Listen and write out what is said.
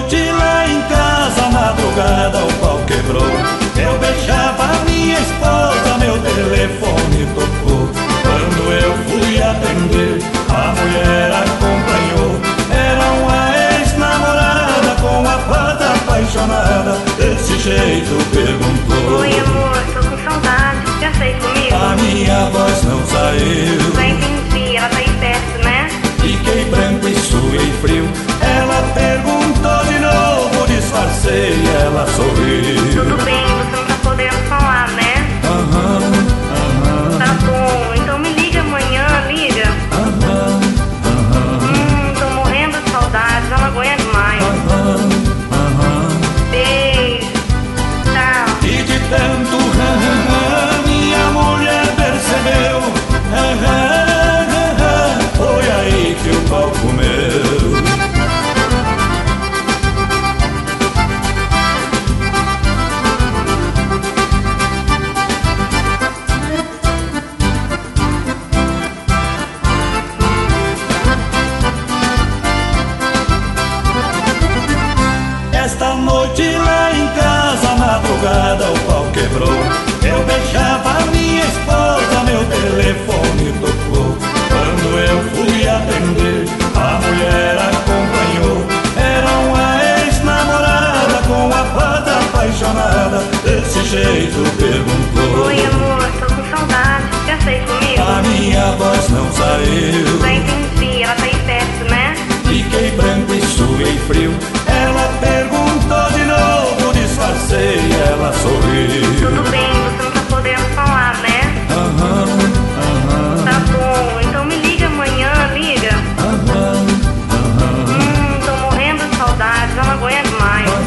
noite lá em casa, madrugada o pau quebrou. Eu beijava minha esposa, meu telefone tocou. Quando eu fui atender, a mulher acompanhou. Era uma ex-namorada com a pata apaixonada. Desse jeito perguntou: oi amor, tô com saudade, já sei comigo? A minha voz não saiu. Já entendi, ela tá aí perto, né? Fiquei branco e suei frio. Ela perguntou de novo, disfarcei, ela sorriu. Tudo bem, você não tá podendo falar, né? Tá bom, então me liga amanhã, liga. Tô morrendo de saudade, não aguento mais. Beijo, tchau. E de tanto minha mulher percebeu. Foi aí que o pau comeu. Esta noite lá em casa, madrugada o pau quebrou. Eu beijava minha esposa, meu telefone tocou. Quando eu fui atender, a mulher acompanhou. Era uma ex-namorada com a pata apaixonada. Desse jeito perguntou: oi amor, tô com saudade, já sei comigo? A minha voz não saiu. Já entendi, ela tá aí perto, né? Fiquei branco e suei frio. Ela perguntou de novo, disfarcei, ela sorriu. Tudo bem, você não tá podendo falar, né? Tá bom, então me liga amanhã, liga. Tô morrendo de saudade, não aguento mais.